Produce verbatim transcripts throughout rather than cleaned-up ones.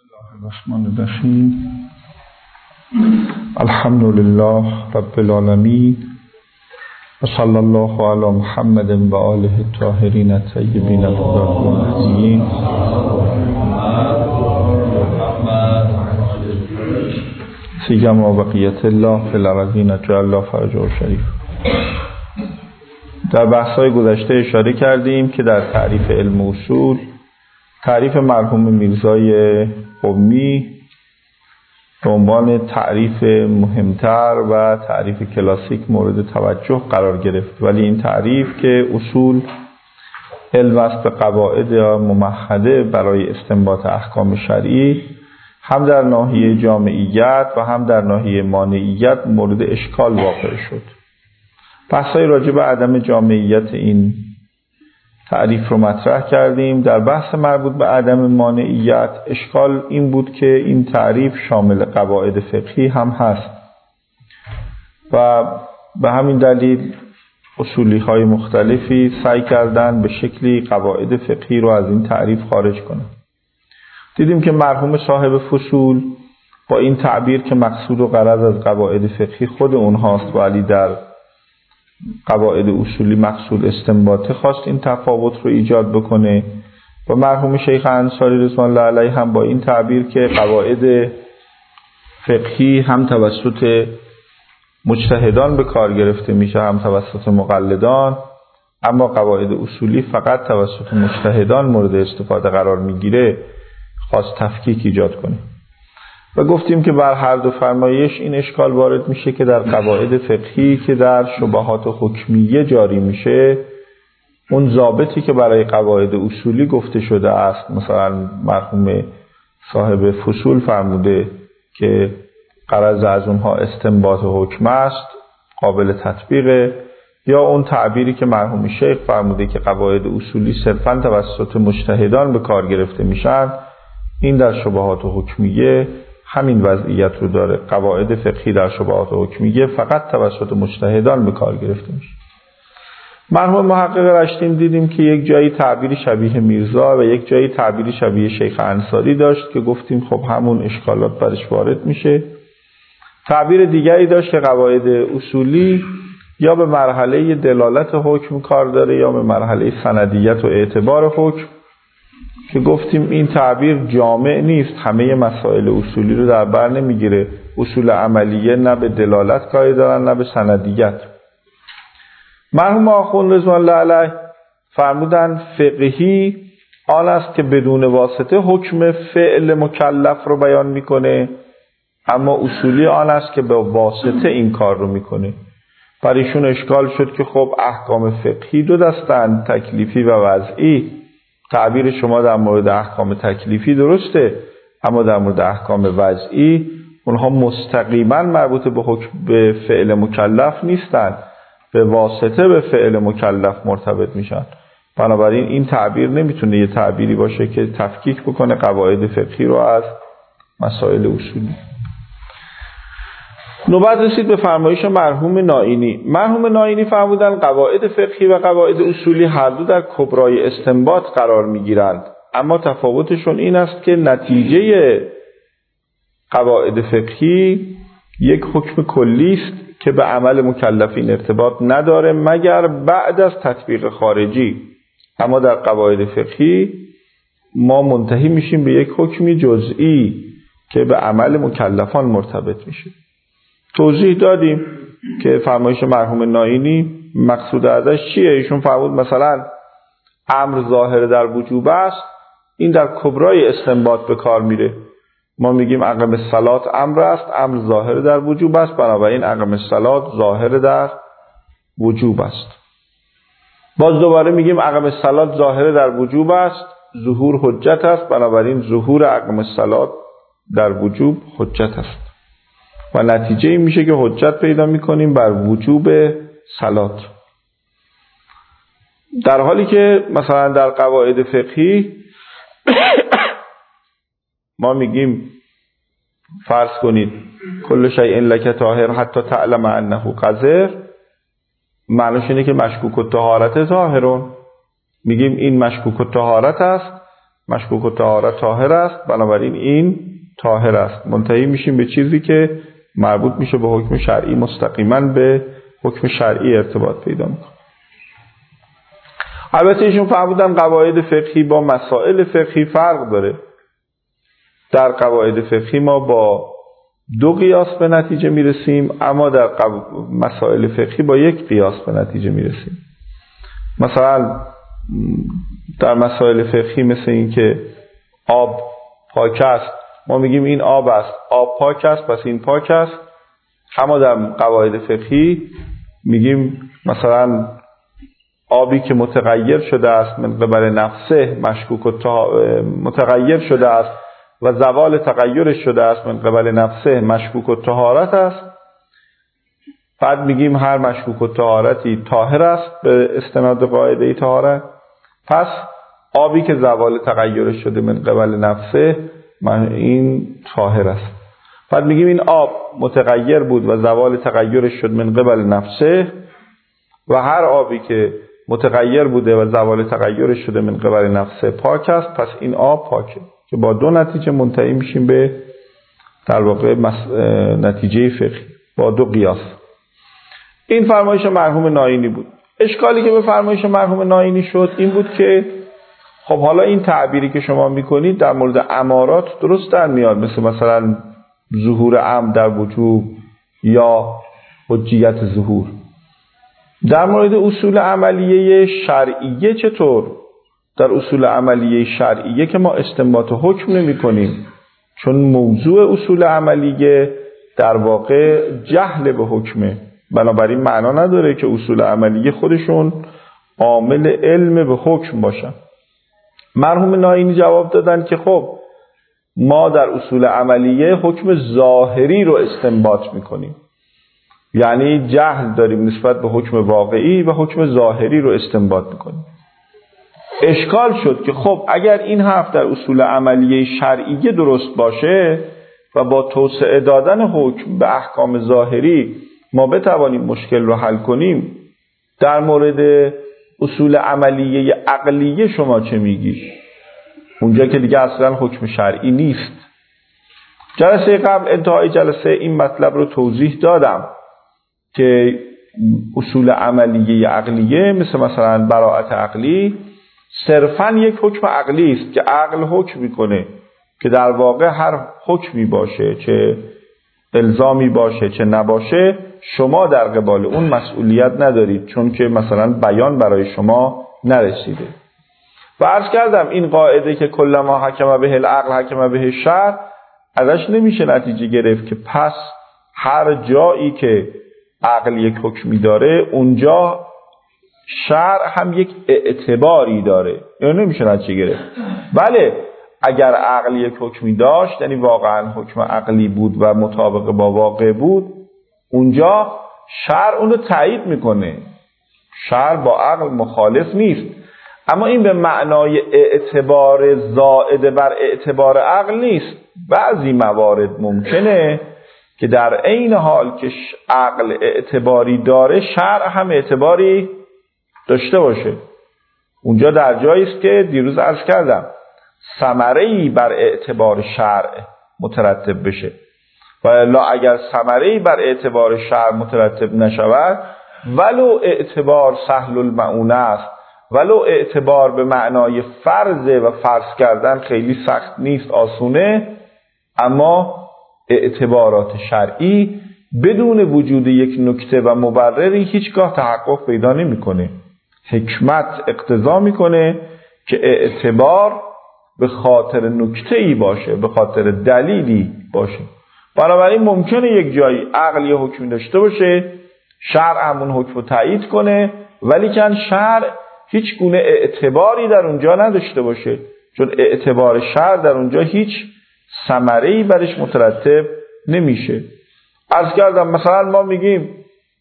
الله الرحمن الرحیم. الحمد لله رب العالمین و صلی الله علی محمد و آله الطاهرین الطیبین المهدیین. سیما بقیت الله فی الارضین اجعل الله فرجه شریف. در بحث‌های گذشته اشاره کردیم که در تعریف علم اصول تعریف مرحوم میرزای قمی به عنوان تعریف مهمتر و تعریف کلاسیک مورد توجه قرار گرفت، ولی این تعریف که اصول علم است به قواعد ممهده برای استنباط احکام شرعی، هم در ناحیه جامعیت و هم در ناحیه مانعیت مورد اشکال واقع شد. بحث‌های راجع به عدم جامعیت این تعریف رو مطرح کردیم. در بحث مربوط به عدم مانعیت اشکال این بود که این تعریف شامل قواعد فقهی هم هست و به همین دلیل اصولی‌های مختلفی سعی کردن به شکلی قواعد فقهی رو از این تعریف خارج کنن. دیدیم که مرحوم صاحب فصول با این تعبیر که مقصود و غرض از قواعد فقهی خود اونهاست ولی در قواعد اصولی مقصود استنباطه خواست این تفاوت رو ایجاد بکنه، و مرحوم شیخ انصاری رضوان الله علیه هم با این تعبیر که قواعد فقهی هم توسط مجتهدان به کار گرفته میشه هم توسط مقلدان، اما قواعد اصولی فقط توسط مجتهدان مورد استفاده قرار میگیره، خواست تفکیک ایجاد کنه. و گفتیم که بر هر دو فرمایش این اشکال وارد میشه که در قواعد فقهی که در شبهات حکمیه جاری میشه، اون ضابطی که برای قواعد اصولی گفته شده است، مثلا مرحوم صاحب فصول فرموده که غرض از اونها استنباط حکم است، قابل تطبیقه، یا اون تعبیری که مرحوم شیخ فرموده که قواعد اصولی صرفاً توسط مجتهدان به کار گرفته میشن، این در شبهات حکمیه همین وضعیت رو داره. قواعد فقهی در شبهات حکمیه فقط توسط مجتهدان به کار گرفته میشه. مرحوم محقق رشتین دیدیم که یک جایی تعبیری شبیه میرزا و یک جایی تعبیری شبیه شیخ انصاری داشت که گفتیم خب همون اشکالات برش وارد میشه. تعبیر دیگری داشت که قواعد اصولی یا به مرحله دلالت حکم کار داره یا به مرحله سندیت و اعتبار حکم، که گفتیم این تعبیر جامع نیست، همه مسائل اصولی رو در بر نمیگیره. اصول عملیه نه به دلالت کاری دارن نه به سندیت. مرحوم آخوند رضوان الله علیه فرمودن فقهی آن است که بدون واسطه حکم فعل مکلف رو بیان میکنه، اما اصولی آن است که به واسطه این کار رو میکنه. برای ایشون اشکال شد که خب احکام فقهی دو دستند، تکلیفی و وضعی. تعبیر شما در مورد احکام تکلیفی درسته، اما در مورد احکام وضعی اونها مستقیما مربوط به حکم به فعل مکلف نیستند، به واسطه به فعل مکلف مرتبط میشن. بنابراین این تعبیر نمیتونه یه تعبیری باشه که تفکیک بکنه قواعد فقهی رو از مسائل اصولی. نوبت رسید به فرمایش مرحوم نائینی. مرحوم نائینی فرمودن قواعد فقهی و قواعد اصولی هر دو در کبرای استنباط قرار میگیرند، اما تفاوتشون این است که نتیجه قواعد فقهی یک حکم کلی است که به عمل مکلفین ارتباط نداره مگر بعد از تطبیق خارجی، اما در قواعد فقهی ما منتهی میشیم به یک حکمی جزئی که به عمل مکلفان مرتبط میشه. توضیح دادیم که فرمایش مرحوم نائینی مقصود ازش چیه. ایشون فرمود مثلا امر ظاهر در وجوب است، این در کبرای استنباط به کار میره. ما میگیم اقم الصلاة امر است، امر ظاهر در وجوب است، بنابراین اقم الصلاة ظاهر در وجوب است. باز دوباره میگیم اقم الصلاة ظاهر در وجوب است، ظهور حجت است، بنابراین ظهور اقم الصلاة در وجوب حجت است، و نتیجه این میشه که حجت پیدا میکنیم بر وجوب صلات. در حالی که مثلا در قواعد فقهی ما میگیم فرض کنید کل شیء لک طاهر حتی تعلم انه قذر، معنیش اینه که مشکوک الطهارت ظاهرون، میگیم این مشکوک الطهارت است مشکوک الطهارت طاهر است، بنابراین این طاهر است. منتهی میشیم به چیزی که مربوط میشه به حکم شرعی، مستقیما به حکم شرعی ارتباط پیدا میکنه. البته ایشون فرمودن قواعد فقهی با مسائل فقهی فرق داره. در قواعد فقهی ما با دو قیاس به نتیجه میرسیم، اما در قو... مسائل فقهی با یک قیاس به نتیجه میرسیم. مثلا در مسائل فقهی مثل این که آب پاک است، ما میگیم این آب است، آب پاک است پس این پاک است. اما در قواعد فقهی میگیم مثلا آبی که متغیر شده است من قبل نفسه مشکوک الطهارت، متغیر شده است و زوال تغیرش شده است من قبل نفسه مشکوک الطهارت است. بعد میگیم هر مشکوک الطهارتی طاهر است به استناد قاعده طهارت. پس آبی که زوال تغیرش شده من قبل نفسه من این طاهر است. بعد میگیم این آب متغیر بود و زوال تغیرش شد من قبل نفسه و هر آبی که متغیر بوده و زوال تغیرش شده من قبل نفسه پاک است، پس این آب پاکه. که با دو نتیجه منتهی میشیم به در واقع مس... نتیجه فقهی با دو قیاس. این فرمایش مرحوم ناینی بود. اشکالی که به فرمایش مرحوم ناینی شد این بود که خب حالا این تعبیری که شما میکنید در مورد امارات درست در میاد، مثل مثلا ظهور امر در وجوب یا حجیت ظهور. در مورد اصول عملیه شرعیه چطور؟ در اصول عملیه شرعیه که ما استنباط حکم نمی کنیم، چون موضوع اصول عملیه در واقع جهل به حکمه، بنابراین معنا نداره که اصول عملیه خودشون عامل علم به حکم باشن. مرحوم ناینی جواب دادن که خب ما در اصول عملیه حکم ظاهری رو استنباط میکنیم، یعنی جهل داریم نسبت به حکم واقعی و حکم ظاهری رو استنباط میکنیم. اشکال شد که خب اگر این حرف در اصول عملیه شرعیه درست باشه و با توسعه دادن حکم به احکام ظاهری ما بتوانیم مشکل رو حل کنیم، در مورد اصول عملیه عقلیه شما چه میگی؟ اونجا که دیگه اصلا حکم شرعی نیست. جلسه قبل انتهای جلسه این مطلب رو توضیح دادم که اصول عملیه عقلیه مثل مثلا براءت عقلی صرفاً یک حکم عقلی است که عقل حکم میکنه که در واقع هر حکمی باشه، چه الزامی باشه چه نباشه، شما در قبال اون مسئولیت ندارید، چون که مثلا بیان برای شما نرسیده. و عرض کردم این قاعده که کلما حکم به العقل حکم به شرع، ازش نمیشه نتیجه گرفت که پس هر جایی که عقل یک حکمی داره اونجا شرع هم یک اعتباری داره، اینو نمیشه نتیجه گرفت. بله اگر عقل یک حکمی داشت، یعنی واقعا حکم عقلی بود و مطابق با واقع بود، اونجا شرع اونو تایید میکنه، شرع با عقل مخالف نیست. اما این به معنای اعتبار زائد بر اعتبار عقل نیست. بعضی موارد ممکنه که در عین حال که عقل اعتباری داره شرع هم اعتباری داشته باشه. اونجا در جایی است که دیروز عرض کردم ثمره‌ای بر اعتبار شرع مترتب بشه، و الا اگر ثمره‌ای بر اعتبار شرع مترتب نشود، ولو اعتبار سهل المعونه است، ولو اعتبار به معنای فرضه و فرض کردن خیلی سخت نیست، آسونه، اما اعتبارات شرعی بدون وجود یک نکته و مبرری هیچگاه تحقق پیدا نمی‌کنه. حکمت اقتضا میکنه که اعتبار به خاطر نکته‌ای باشه، به خاطر دلیلی باشه. بنابراین ممکنه یک جایی عقل یه حکمی داشته باشه، شرع همون حکم رو تایید کنه، ولی کن شرع هیچ گونه اعتباری در اونجا نداشته باشه، چون اعتبار شرع در اونجا هیچ ثمره‌ای برش مترتب نمیشه. عرض کردم مثلا ما میگیم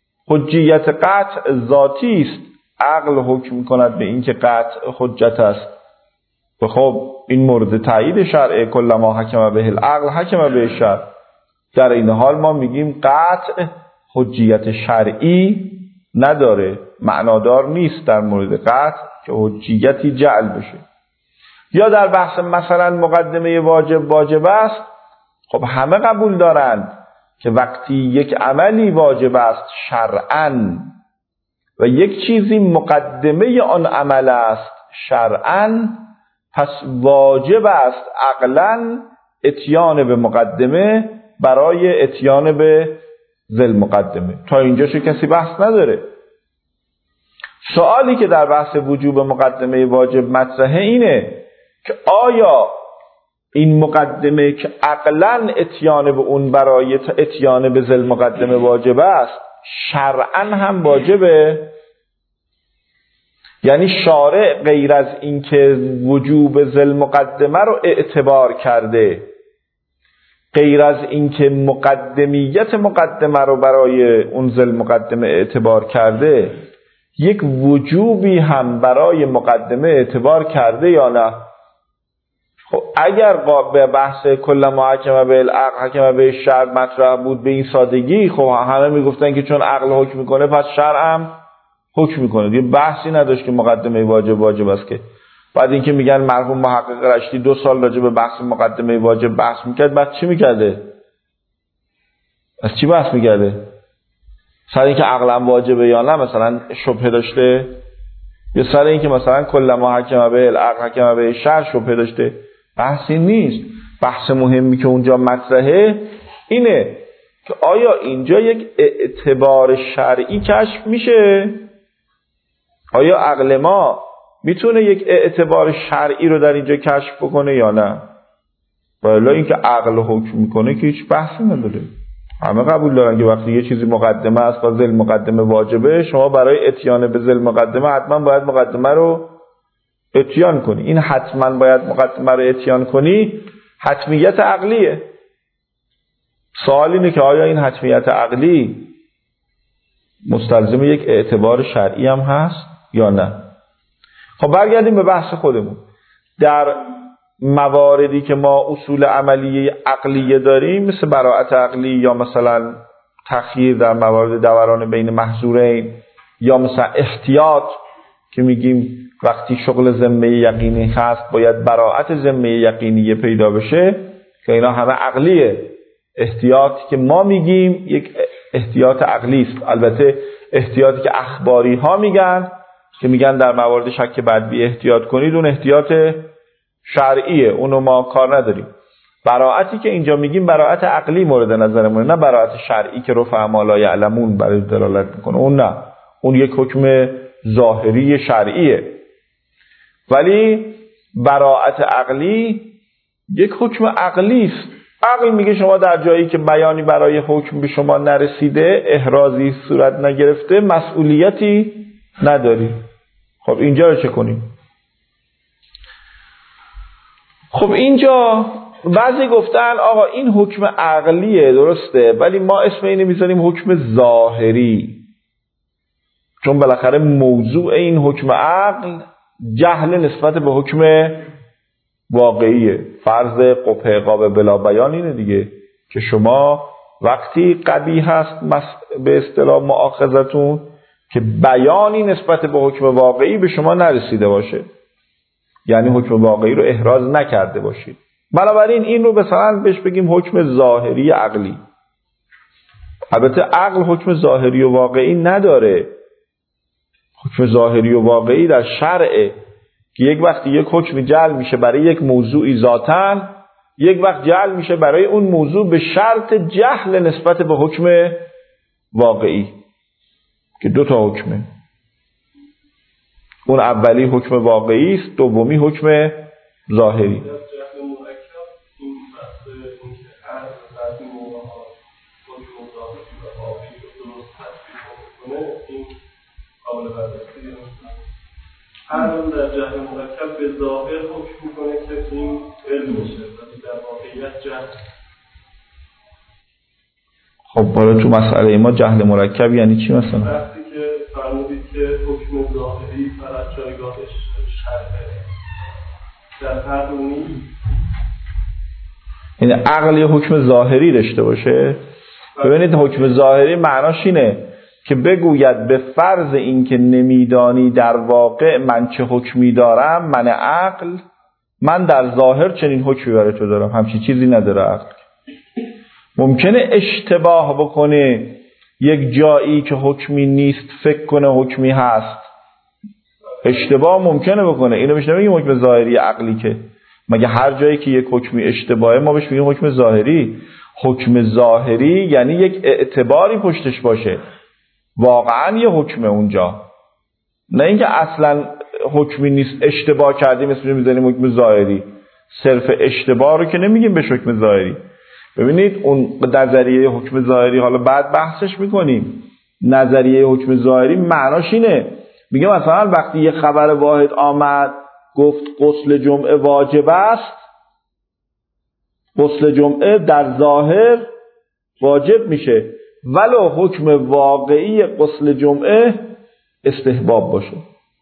حجیت قطع ذاتی است، عقل حکم میکند به این که قطع حجت است، و خب این مورد تایید شرع کلما حکم به العقل حکم به شرع. در این حال ما میگیم قطع حجیت شرعی نداره، معنادار نیست در مورد قطع که حجیتی جعل بشه. یا در بحث مثلا مقدمه واجب واجب است، خب همه قبول دارند که وقتی یک عملی واجب است شرعاً و یک چیزی مقدمه آن عمل است شرعاً، پس واجب است عقلاً اتیان به مقدمه برای اتیان به ذل مقدمه. تا اینجاشو کسی بحث نداره. سوالی که در بحث وجوب مقدمه واجب مطرحه اینه که آیا این مقدمه که عقلاً اتیان به اون برای اتیان به ذل مقدمه واجب است شرعاً هم واجبه؟ یعنی شارع غیر از این که وجوب ذل مقدمه رو اعتبار کرده، غیر از این که مقدمیت مقدمه رو برای اون ذل مقدمه اعتبار کرده، یک وجوبی هم برای مقدمه اعتبار کرده یا نه؟ خب اگر به بحث کل ما حکم به العقل حکم به شرع مطرح بود به این سادگی، خب همه میگفتن که چون عقل حکم میکنه پس شرع هم حکم میکنه، یه بحثی نداشت که مقدمه واجب واجب است. که بعد اینکه میگن مرحوم محقق رشتی دو سال راجع به بحث مقدمه واجب بحث میکرد، بعد چی میکرده؟ از چی بحث میکرده؟ سر اینکه عقلا واجبه یا نه مثلا شبهه داشته، یا سر اینکه مثلا کل ما حکم به العقل حکم به شرع شبهه داشته؟ بحثی نیست. بحث مهمی که اونجا مطرحه اینه که آیا اینجا یک اعتبار شرعی کشف میشه؟ آیا عقل ما میتونه یک اعتبار شرعی رو در اینجا کشف بکنه یا نه؟ والا اینکه عقل حکم میکنه که هیچ بحثی نداره. همه قبول دارن که وقتی یه چیزی مقدمه است و ذل مقدمه واجبه، شما برای اتیان به ذل مقدمه حتما باید مقدمه رو اتیان کنی. این حتما باید مقدمه رو اتیان کنی حتمیت عقلیه. سوال اینه که آیا این حتمیت عقلی مستلزم یک اعتبار شرعی هم هست یا نه؟ خب برگردیم به بحث خودمون. در مواردی که ما اصول عملی عقلیه داریم مثل براءت عقلی یا مثلا تخییر در موارد دوران بین محظورین یا مثلا احتیاط که میگیم وقتی شغل ذمه یقینی هست باید براءت ذمه یقینی پیدا بشه، که اینا همه عقلیه. احتیاطی که ما میگیم یک احتیاط عقلی است. البته احتیاطی که اخباری ها میگن که میگن در موارد شک بدبی احتیاط کنید، اون احتیاط شرعیه، اونو ما کار نداریم. براءتی که اینجا میگیم براءت عقلی مورد نظرمونه، نه براءت شرعی که رفع ما لا یعلمون برای دلالت میکنه. اون نه، اون یک حکم ظاهری شرعیه. ولی براءت عقلی یک حکم عقلی است. عقل میگه شما در جایی که بیانی برای حکم به شما نرسیده، احرازی صورت نگرفته، مسئولیتی نداری. خب اینجا رو چه کنیم؟ خب اینجا بعضی گفتن آقا این حکم عقلیه، درسته، ولی ما اسم اینو میذاریم حکم ظاهری، چون بالاخره موضوع این حکم عقل جهل نسبت به حکم واقعیه. فرض قبح عقاب بلا بیان اینه دیگه که شما وقتی قبیح هست به اصطلاح مؤاخذتون که بیانی نسبت به حکم واقعی به شما نرسیده باشه، یعنی حکم واقعی رو احراز نکرده باشید. بنابراین این رو مثلا بهش بگیم حکم ظاهری عقلی. البته عقل حکم ظاهری و واقعی نداره. حکم ظاهری و واقعی در شرع که یک وقتی یک حکم جعل میشه برای یک موضوعی ذاتاً، یک وقت جعل میشه برای اون موضوع به شرط جهل نسبت به حکم واقعی که دو تا حکمه. اون اولی حکم واقعی است، دومی حکم ظاهری. عقل در جهل مرکب به ظاهر حکم میکنه که این علم میشه ولی در واقعیت جهل. خب بالا تو مسئله ما جهل مرکب یعنی چی مثلا؟ وقتی که فرمودید که حکم ظاهری فقط جایگاهش شرعه، در عقل نیست. یعنی عقل یه حکم ظاهری داشته باشه؟ ببینید حکم ظاهری معناش اینه که بگوید به فرض این که نمیدانی در واقع من چه حکمی دارم، من عقل من در ظاهر چنین حکمی برای تو دارم، همچین چیزی نداره عقل. ممکنه اشتباه بکنه، یک جایی که حکمی نیست فکر کنه حکمی هست، اشتباه ممکنه بکنه. اینو بهش نمیگیم حکم ظاهری عقلی، که مگه هر جایی که یک حکمی اشتباهه ما بهش میگیم حکم ظاهری؟ حکم ظاهری یعنی یک اعتباری پشتش باشه، واقعا یه حکمه اونجا، نه اینکه اصلا حکمی نیست اشتباه کردیم اسمش میذاریم حکم ظاهری. صرف اشتباه رو که نمیگیم به حکم ظاهری. ببینید اون نظریه حکم ظاهری حالا بعد بحثش میکنیم. نظریه حکم ظاهری معناش اینه، میگه مثلا وقتی یه خبر واحد آمد گفت غسل جمعه واجب است، غسل جمعه در ظاهر واجب میشه ولو حکم واقعی غسل جمعه استحباب باشه.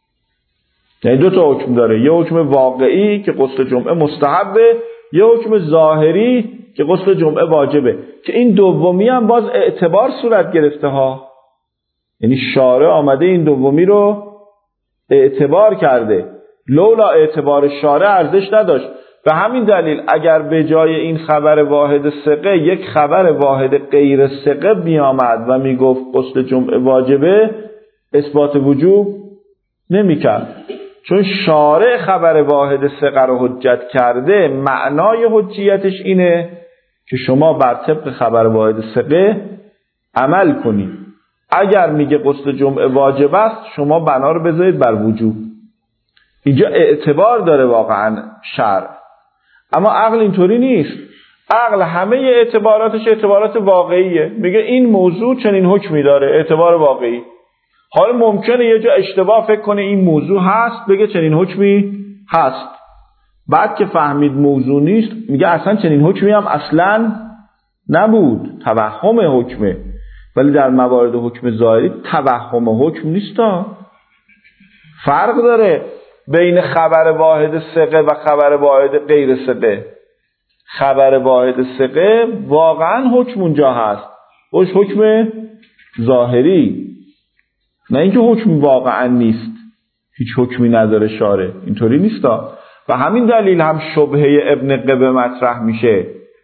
یعنی دو تا حکم داره، یه حکم واقعی که غسل جمعه مستحبه، یه حکم ظاهری که غسل جمعه واجبه، که این دومی هم باز اعتبار صورت گرفته ها. یعنی شارع آمده این دومی رو اعتبار کرده، لولا اعتبار شارع ارزش نداشت. به همین دلیل اگر به جای این خبر واحد ثقه یک خبر واحد غیر ثقه بیامد و میگفت غسل جمعه واجبه، اثبات وجوب نمیکرد، چون شارع خبر واحد ثقه رو حجت کرده. معنای حجیتش اینه که شما بر طبق خبر واحد ثقه عمل کنید. اگر میگه غسل جمعه واجب است شما بنا رو بذارید بر وجوب. اینجا اعتبار داره واقعا شرع. اما عقل اینطوری نیست. عقل همه اعتباراتش اعتبارات واقعیه، میگه این موضوع چنین حکمی داره، اعتبار واقعی. حالا ممکنه یه جا اشتباه فکر کنه این موضوع هست، بگه چنین حکمی هست، بعد که فهمید موضوع نیست میگه اصلا چنین حکمی هم اصلا نبود، توهم حکمه. ولی در موارد حکم ظاهری توهم حکم نیست، فرق داره بین خبر واحد ثقه و خبر واحد غیر ثقه. خبر واحد ثقه واقعا حکم اونجا هست، خوش حکم ظاهری، نه اینکه حکم واقعا نیست، هیچ حکمی نداره شارع، اینطوری نیستا. و همین دلیل هم شبهه ابن قبه مطرح میشه،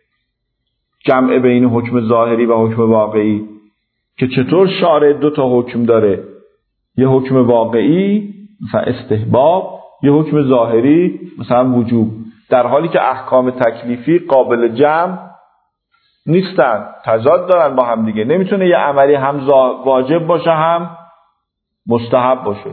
جمع بین حکم ظاهری و حکم واقعی، که چطور شارع دو تا حکم داره، یه حکم واقعی مثلا استحباب، یه حکم ظاهری مثلا وجوب، در حالی که احکام تکلیفی قابل جمع نیستن، تضاد دارن با هم دیگه. نمیتونه یه عملی هم واجب باشه هم مستحب باشه.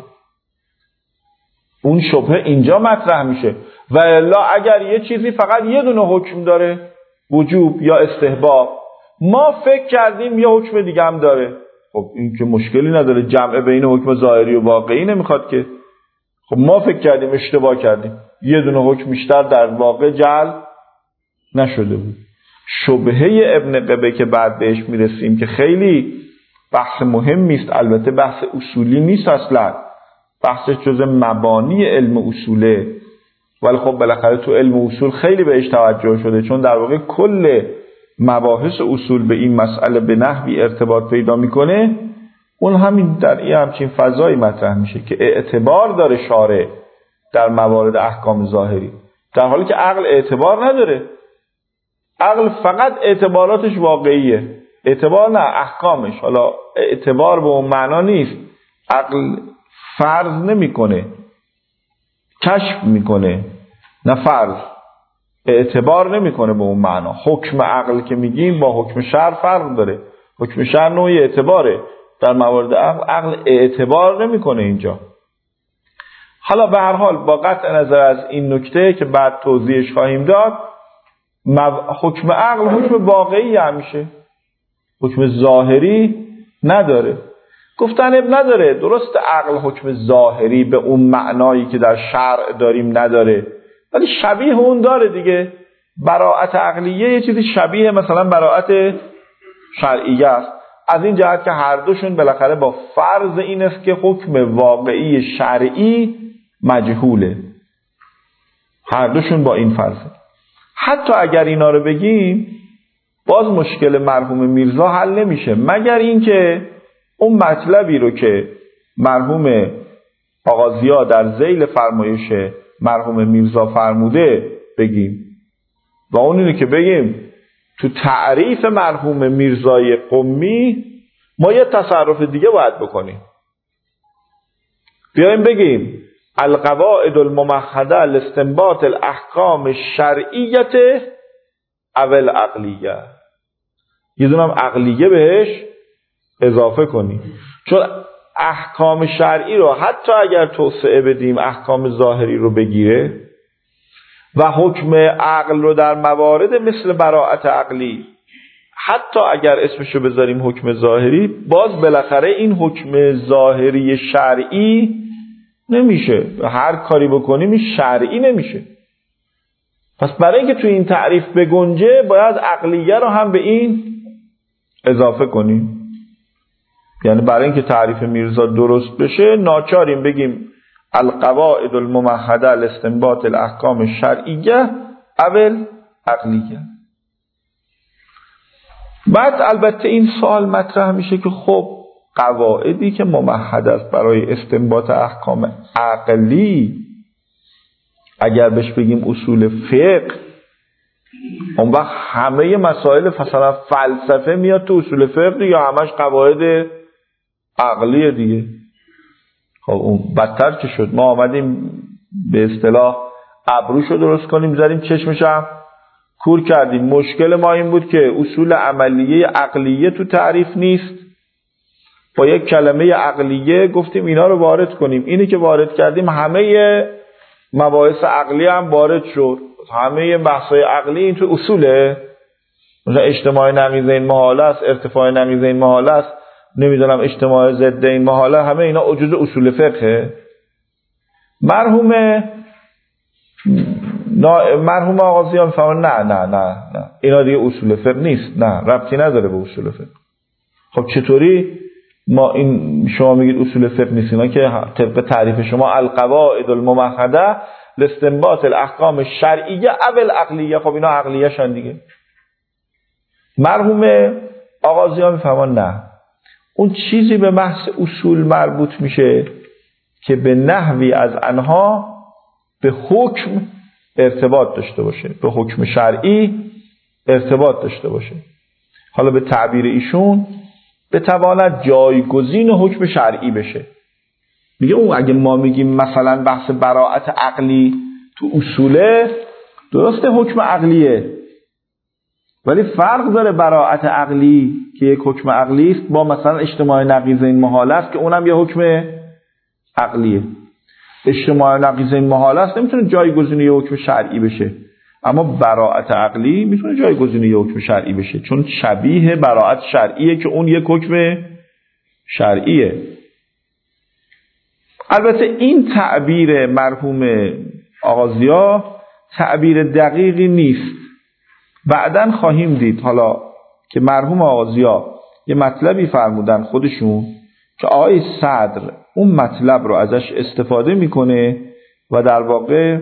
اون شبهه اینجا مطرح میشه. و الا اگر یه چیزی فقط یه دونه حکم داره، وجوب یا استحباب، ما فکر کردیم یه حکم دیگه هم داره، خب این که مشکلی نداره، جمع بین حکم ظاهری و واقعی نمیخواد که. خب ما فکر کردیم اشتباه کردیم، یه دونه حکم بیشتر در واقع جعل نشده بود. شبهه ابن قبه که بعد بهش میرسیم که خیلی بحث مهمی است، البته بحث اصولی نیست اصلا، بحثش جز مبانی علم اصوله، ولی خب بالاخره تو علم اصول خیلی بهش توجه شده، چون در واقع کل مباحث اصول به این مسئله به نحوی ارتباط پیدا میکنه. اون همین در این همچین فضایی مطرح میشه که اعتبار داره شارع در موارد احکام ظاهری، در حالی که عقل اعتبار نداره. عقل فقط اعتباراتش واقعیه، اعتبار نه احکامش. حالا اعتبار به اون معنا نیست، عقل فرض نمیکنه، کشف میکنه، نه فرض. اعتبار نمیکنه به اون معنا. حکم عقل که میگیم با حکم شرع فرق داره. حکم شرع نوعی اعتباره، در موارد عقل عقل اعتبار نمیکنه اینجا. حالا به هر حال با قطع نظر از این نکته که بعد توضیحش خواهیم داد، حکم عقل حکم واقعی همیشه، حکم ظاهری نداره. گفتن اب نداره، درست عقل حکم ظاهری به اون معنایی که در شرع داریم نداره، ولی شبیه اون داره دیگه. براءت عقلیه یه چیزی شبیه مثلا براءت شرعیه است، از این جهت که هر دوشون بالاخره با فرض این است که حکم واقعی شرعی مجهوله، هر دوشون با این فرضه. حتی اگر اینا رو بگیم باز مشکل مرحوم میرزا حل نمیشه، مگر اینکه اون مطلبی رو که مرحوم آقا ضیا در ذیل فرمایش مرحوم میرزا فرموده بگیم و اون اینه که بگیم تو تعریف مرحوم میرزای قمی ما یه تصرف دیگه باید بکنیم. بیایم بگیم القواعد الممهده لاستنباط الاحکام الشرعیه او العقلیه، یه دونم عقلیه بهش اضافه کنیم، چون احکام شرعی رو حتی اگر توسعه بدیم احکام ظاهری رو بگیره و حکم عقل رو در موارد مثل براءت عقلی حتی اگر اسمشو بذاریم حکم ظاهری، باز بالاخره این حکم ظاهری شرعی نمیشه، هر کاری بکنیم این شرعی نمیشه. پس برای اینکه توی این تعریف بگنجه باید عقلیه رو هم به این اضافه کنیم. یعنی برای اینکه تعریف میرزا درست بشه ناچاریم بگیم القواعد الممهده لاستنباط الاحکام الشرعیه او عقلیه. بعد البته این سوال مطرح میشه که خب قواعدی که ممهد است برای استنباط احکام عقلی، اگر بهش بگیم اصول فقه، اون وقت همه مسائل مثلا فلسفه میاد تو اصول فقه یا همش قواعد عقلیه دیگه. خب اون بدتر چه شد؟ ما آمدیم به اصطلاح ابروشو درست کنیم زدیم چشمش هم کور کردیم. مشکل ما این بود که اصول عملیه عقلیه تو تعریف نیست، با یک کلمه عقلیه گفتیم اینا رو وارد کنیم. اینی که وارد کردیم همه مباحث عقلی هم وارد شد، همه بحث‌های عقلی این تو اصوله، مثلا اجتماع نقیض این محاله است، ارتفاع نقیض این محاله است، نمیدونم اجتماع ضد این محاله، همه اینا جزء اصول فقهه. مرحوم مرحوم آغازیان میفهمن نه نه نه نه اینا دیگه اصول فقه نیست، نه ربطی نداره به اصول فقه. خب چطوری ما این شما میگید اصول فقه نیست؟ اینا که طبق تعریف شما القواعد الممهده لاستنباط الاحکام الشرعیه او العقلیه، خب اینا عقلیه شن دیگه. مرحوم آغازیان میفهمن نه، اون چیزی به محض اصول مربوط میشه که به نحوی از آنها به حکم ارتباط داشته باشه، به حکم شرعی ارتباط داشته باشه. حالا به تعبیر ایشون بتواند جایگزین حکم شرعی بشه. میگه اون اگه ما میگیم مثلا بحث براءت عقلی تو اصوله، درسته حکم عقلیه، ولی فرق داره براءت عقلی که یک حکم عقلی است با مثلا اجتماع نقیض این محاله است که اونم یه حکم عقلیه. اجتماع نقیض این محاله است نمیتونه جایگزین یه حکم شرعی بشه، اما براءت عقلی میتونه جایگزین یه حکم شرعی بشه، چون شبیه براءت شرعیه که اون یک حکم شرعیه. البته این تعبیر مرحوم آغازیا تعبیر دقیقی نیست. بعدن خواهیم دید حالا که مرحوم آغازیا یه مطلبی فرمودن خودشون که آقای صدر اون مطلب رو ازش استفاده میکنه و در واقع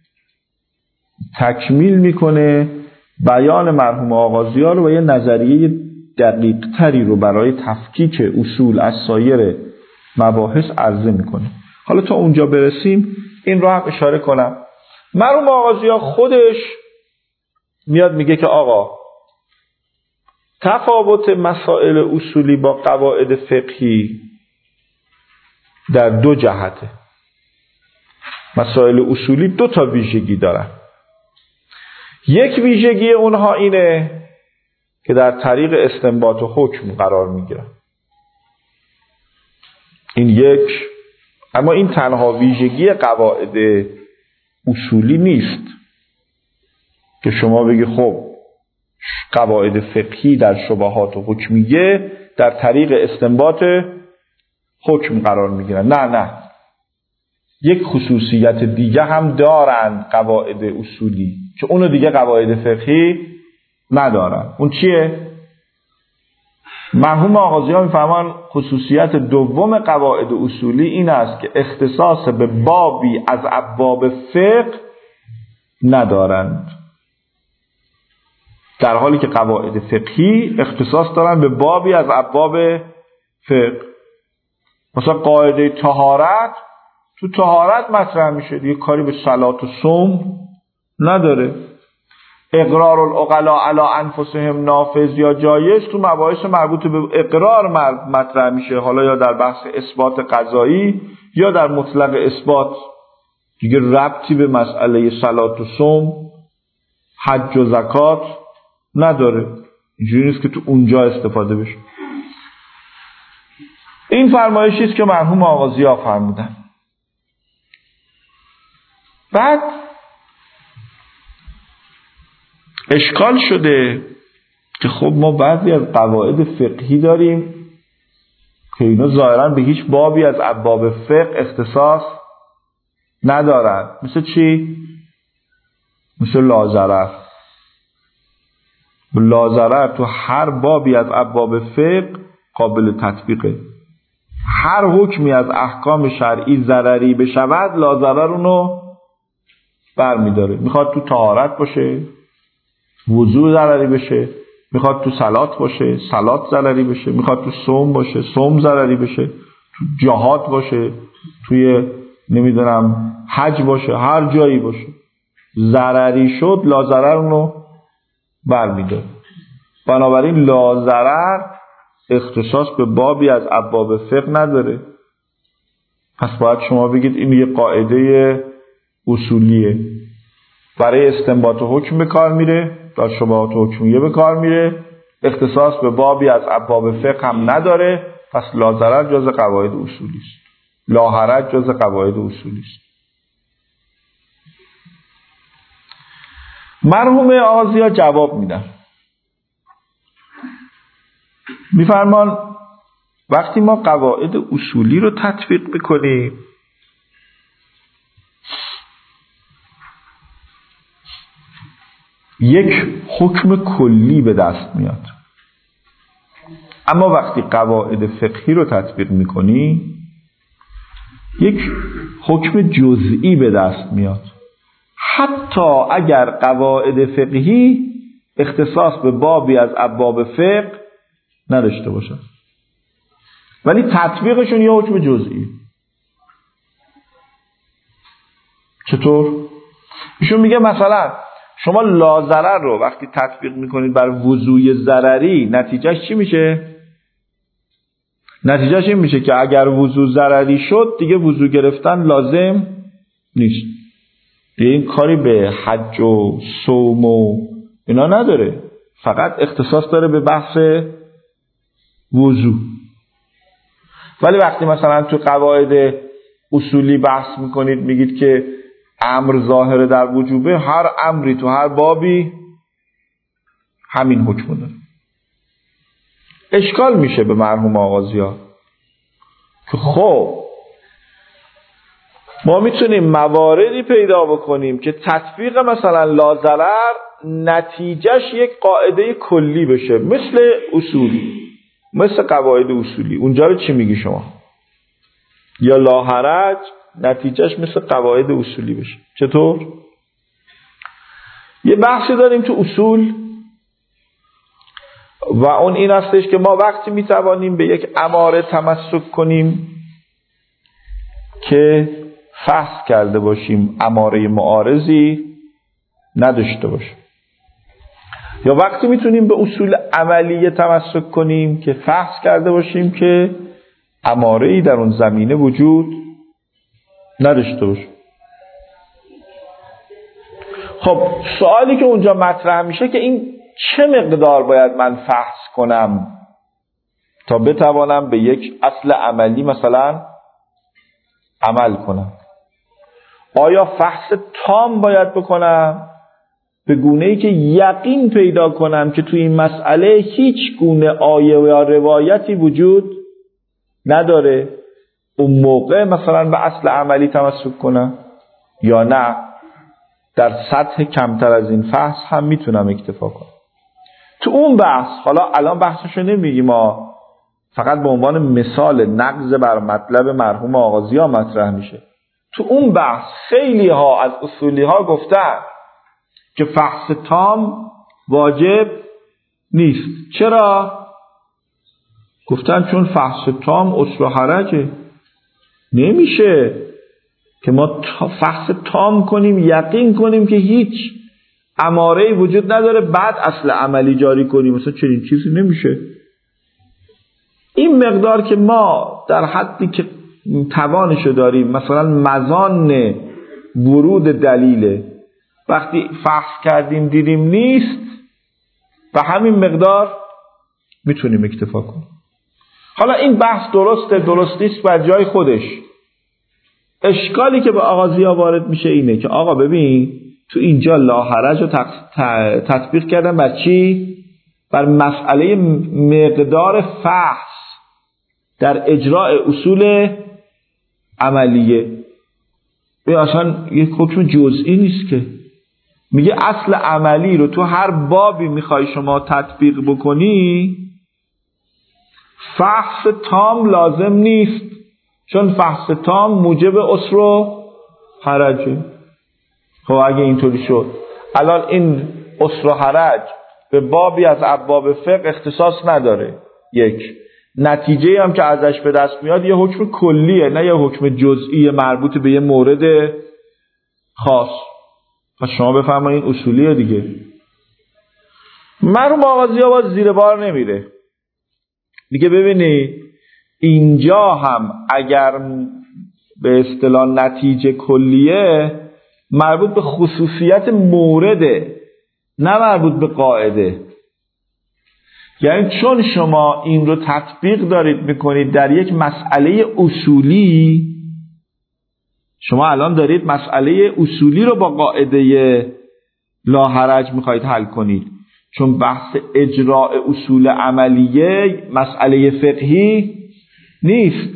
تکمیل میکنه بیان مرحوم آغازیا رو و یه نظریه دقیق تری رو برای تفکیک اصول از سایر مباحث عرضه میکنه. حالا تا اونجا برسیم این رو هم اشاره کنم. مرحوم آغازیا خودش میاد میگه که آقا تفاوت مسائل اصولی با قواعد فقهی در دو جهته. مسائل اصولی دو تا ویژگی دارن. یک ویژگی اونها اینه که در طریق استنباط و حکم قرار میگیرن، این یک. اما این تنها ویژگی قواعد اصولی نیست که شما بگی خب قواعد فقهی در شبهات و حکمیه در طریق استنباط حکم قرار میگیرن. نه نه، یک خصوصیت دیگه هم دارن قواعد اصولی که اونو دیگه قواعد فقهی ندارن. اون چیه؟ مرحوم آغازی‌ها میفهمن خصوصیت دوم قواعد اصولی این است که اختصاص به بابی از ابواب فقه ندارند، در حالی که قواعد فقهی اختصاص دارن به بابی از ابواب فقه. مثلا قاعده طهارت تو طهارت مطرح میشه دیگه، کاری به صلات و صوم نداره. اقرار العقلاء علی انفسهم نافذ یا جایز تو مباحث مربوط به اقرار مطرح میشه، حالا یا در بحث اثبات قضایی یا در مطلق اثبات، دیگه ربطی به مسئله صلات و صوم حج و زکات نداره، اینجوری نیست که تو اونجا استفاده بشه. این فرمایشی است که مرحوم آغازی‌ها فرمودن. بعد اشکال شده که خب ما بعضی از قواعد فقهی داریم که اینا ظاهراً به هیچ بابی از ابواب فقه اختصاص ندارن. مثل چی؟ مثل لاضرر. لاضرر تو هر بابی از ابواب فقه قابل تطبیقه. هر حکمی از احکام شرعی ضرری بشود لاضرر اونو برمیداره. میخواد تو طهارت باشه وضو ضرری بشه، میخواد تو صلات باشه صلات ضرری بشه، میخواد تو صوم باشه صوم ضرری بشه، تو جهاد باشه، توی نمیدونم حج باشه، هر جایی باشه ضرری شد لاضرر اونو برمیداره. بنابراین لاضرر اختصاص به بابی از ابواب فقه نداره. پس باید شما بگید این یه قاعده اصولیه، برای استنباط حکم به کار میره، در شبهات حکمیه به کار میره، اختصاص به بابی از ابواب فقه هم نداره. پس لاضرر جز قواعد اصولی است، لاحرج جز قواعد اصولی است. مرحوم آغازی‌ها جواب میدن، میفرمان وقتی ما قواعد اصولی رو تطبیق میکنیم یک حکم کلی به دست میاد، اما وقتی قواعد فقهی رو تطبیق میکنی یک حکم جزئی به دست میاد، حتی اگر قواعد فقهی اختصاص به بابی از ابواب فقه نداشته باشن، ولی تطبیقشون یه حکم جزئی. چطور؟ ایشون میگه مثلا شما لاضرر رو وقتی تطبیق میکنید بر وضوی ضرری نتیجهش چی میشه؟ نتیجهش این میشه که اگر وضو ضرری شد دیگه وضو گرفتن لازم نیست، دیگه این کاری به حج و صوم و اینا نداره، فقط اختصاص داره به بحث وضو. ولی وقتی مثلا تو قواعد اصولی بحث میکنید میگید که امر ظاهر در وجوبه، هر امری تو هر بابی همین حکم داره. اشکال میشه به مرحوم آغازی‌ها که خب ما میتونیم مواردی پیدا بکنیم که تطبیق مثلا لاضرر نتیجهش یک قاعده کلی بشه، مثل اصولی، مثل قواعد اصولی. اونجا رو چی میگی شما؟ یا لاحرج نتیجهش مثل قواعد اصولی بشه. چطور؟ یه بحثی داریم تو اصول و اون این هستش که ما وقتی میتوانیم به یک اماره تمسک کنیم که فحص کرده باشیم اماره معارضی نداشته باشیم، یا وقتی میتونیم به اصول عملیه تمسک کنیم که فحص کرده باشیم که اماره‌ای در اون زمینه وجود نداشته باشه. خب سوالی که اونجا مطرح میشه که این چه مقدار باید من فحص کنم تا بتوانم به یک اصل عملی مثلا عمل کنم؟ آیا فحص تام باید بکنم به گونه‌ای که یقین پیدا کنم که توی این مسئله هیچ گونه آیه یا روایتی وجود نداره، اون موقع مثلا به اصل عملی تمسک کنم، یا نه در سطح کمتر از این فحص هم میتونم اکتفا کنم؟ تو اون بحث، حالا الان بحثشو نمیگیم، ما فقط به عنوان مثال نقض بر مطلب مرحوم آغازی‌ها مطرح میشه. تو اون بحث خیلی ها از اصولی ها گفتن که فحص تام واجب نیست. چرا؟ گفتن چون فحص تام اصل و حرجه، نمیشه که ما فحص تام کنیم، یقین کنیم که هیچ اماره‌ای وجود نداره، بعد اصل عملی جاری کنیم. مثلا چنین چیزی نمیشه. این مقدار که ما در حدی که توانشو داریم، مثلا مزان ورود دلیله، وقتی فحص کردیم دیدیم نیست، و همین مقدار میتونیم اکتفا کنیم. حالا این بحث درسته درست نیست بر جای خودش. اشکالی که به آغازیا وارد میشه اینه که آقا ببین تو اینجا لاحرج رو تطبیق کردن بر چی؟ بر مسئله مقدار فحص در اجراء اصول عملیه. این اصلا یک حکم جزئی نیست که میگه اصل عملی رو تو هر بابی میخوای شما تطبیق بکنی، فحص تام لازم نیست، چون فحص تام موجب عسر و حرجه. خب اگه اینطوری شد، الان این عسر و حرج به بابی از ابواب فقه اختصاص نداره. یک نتیجه هم که ازش به دست میاد یه حکم کلیه، نه یه حکم جزئی مربوط به یه مورد خاص. پس شما بفرمایید اصولیه دیگه. مرحوم آغازی آواز زیر بار نمیره. دیگه ببینید اینجا هم اگر به اصطلاح نتیجه کلیه مربوط به خصوصیت مورده، نه مربوط به قاعده. یعنی چون شما این رو تطبیق دارید میکنید در یک مسئله اصولی، شما الان دارید مسئله اصولی رو با قاعده لاحرج میخواید حل کنید، چون بحث اجراء اصول عملیه مسئله فقهی نیست.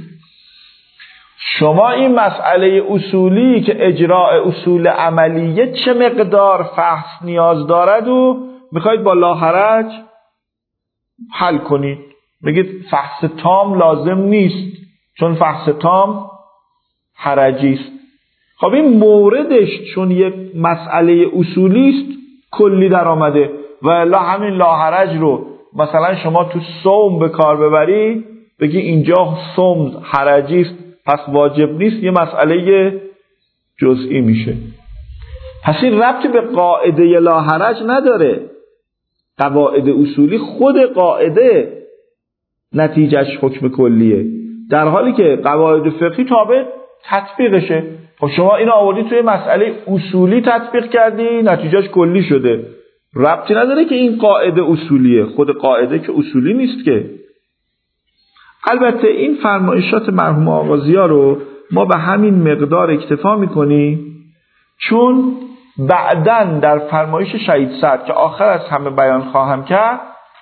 شما این مسئله اصولی که اجراء اصول عملیه چه مقدار فحص نیاز دارد و میخواید با لاحرج حل کنید. بگید فحص تام لازم نیست، چون فحص تام حرجی است. خب این موردش چون یک مسئله اصولی است کلی در آمده، و الا همین لاحرج رو مثلا شما تو صوم به کار ببری، بگی اینجا صوم حرجی است پس واجب نیست، یه مسئله جزئی میشه. پس این ربطی به قاعده لاحرج نداره. قواعد اصولی خود قاعده نتیجهش حکم کلیه، در حالی که قواعد فقهی تابع تطبیقشه. خب شما اینو آوردی توی مسئله اصولی تطبیق کردی، نتیجهش کلی شده. ربطی نداره که این قاعده اصولیه، خود قاعده که اصولی نیست که. البته این فرمایشات مرحوم آغازی‌ها رو ما به همین مقدار اکتفا میکنیم، چون بعدن در فرمایش شهید سعد که آخر از همه بیان خواهم کرد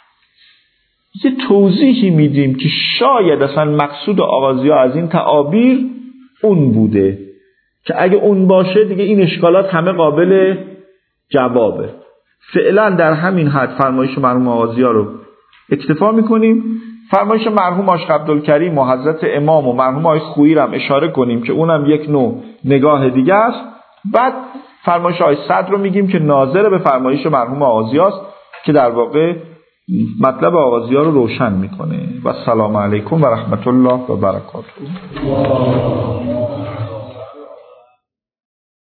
یه توضیحی میدیم که شاید اصلا مقصود آغازی‌ها از این تعابیر اون بوده که اگه اون باشه دیگه این اشکالات همه قابل جوابه. فعلا در همین حد فرمایش مرحوم آغازی‌ها رو اکتفا میکنیم. فرمایش مرحوم عاشق عبدالکریم و حضرت امام و مرحوم آقای خویی رو هم اشاره کنیم که اونم یک نوع نگاه دیگه است. بعد فرمایش آقای صدر رو میگیم که ناظر به فرمایش مرحوم آغازی‌ها است که در واقع مطلب آغازی‌ها رو روشن میکنه. و السلام علیکم و رحمت الله و برکاته.